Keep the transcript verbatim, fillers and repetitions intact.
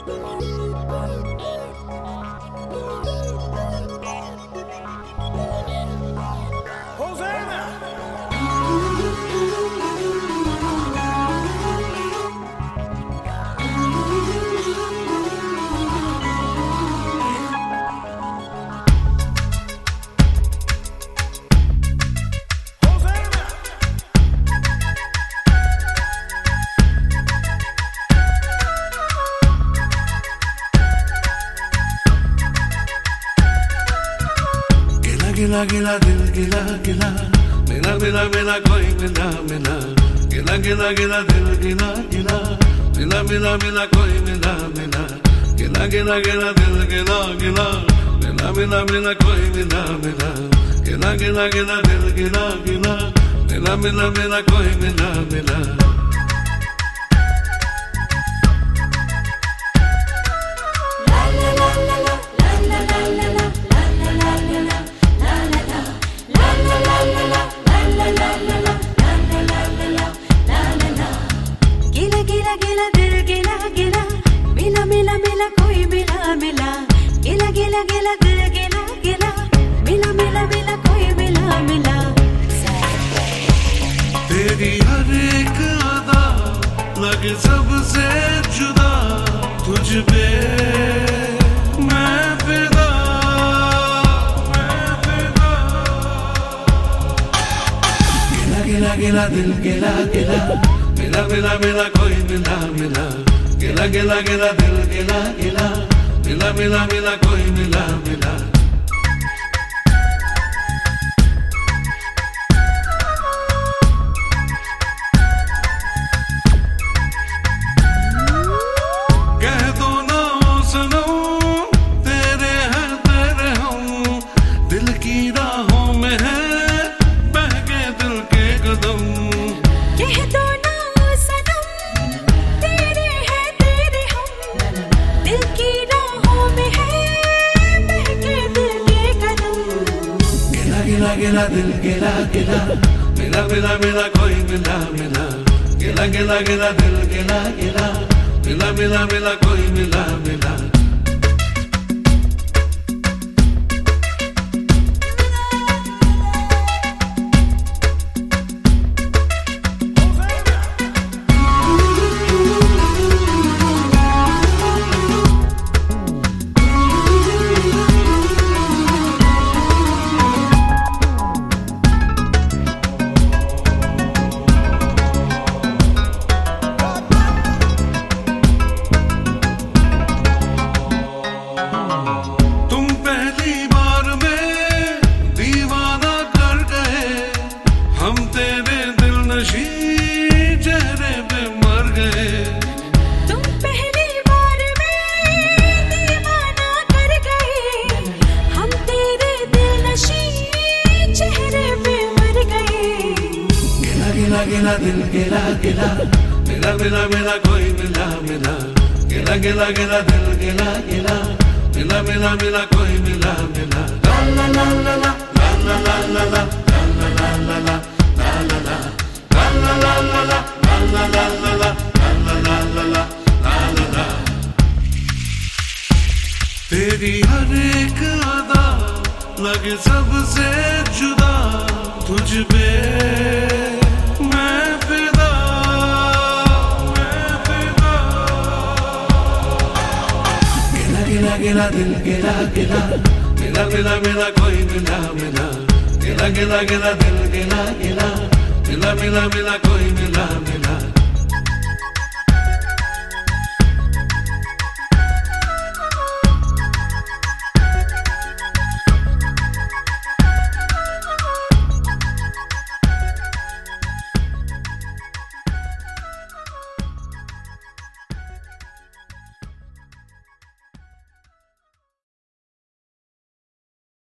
गिला गिला दिल गिला गिला मिला मिला मिला कोई मिला मिला गिला गिला गिला दिल गिला गिला मिला मिला मिला कोई मिला मिला गिला गिला गिला दिल गिला गिला मिला मिला मिला कोई मिला मिला गिला गिला गिला दिल गिला गिला मिला मिला मिला कोई मिला मिला गिला दिल गिला गिला मिला मिला मिला कोई मिला मिला गिला गिला गिला दिल गिला गिला मिला मिला मिला कोई मिला मिला तेरी हर एक अदा लगे सबसे जुदा तुझ पे मैं फिदा मैं फिदा गिला गिला गिला दिल गिला गिला मिला मिला मिला कोई मिला मिला गिला गिला गिला दिल गिला गिला मिला मिला मिला कोई मिला मिला कह दो ना सनम तेरे हैं तेरे हम दिल की राहों में है बहके दिल के कदम कह दो गिला गिला दिल गिला गिला मिला मिला मिला कोई मिला मिला गिला गिला गिला दिल गिला गिला मिला मिला मिला कोई मिला मिला चेहरे पे मर गए तुम पहली बार में दीवाना कर गए हम तेरे दिल नशी चेहरे पे मर गए गिला गिला गिला दिल गिला गिला मिला मिला मिला कोई मिला मिला गिला गिला गिला दिल गिला गिला मिला मिला मिला कोई मिला मिला ला ला ला ला ला ला ला ला ला ला ला ला तेरी हर एक अदा लगे सबसे जुदा तुझ पे मैं फिदा मैं फिदा गिला गिला गिला दिल गिला गिला मिला मिला मिला कोई मिला मिला गिला गिला गिला दिल गिला गिला मिला मिला मिला कोई मिला मिला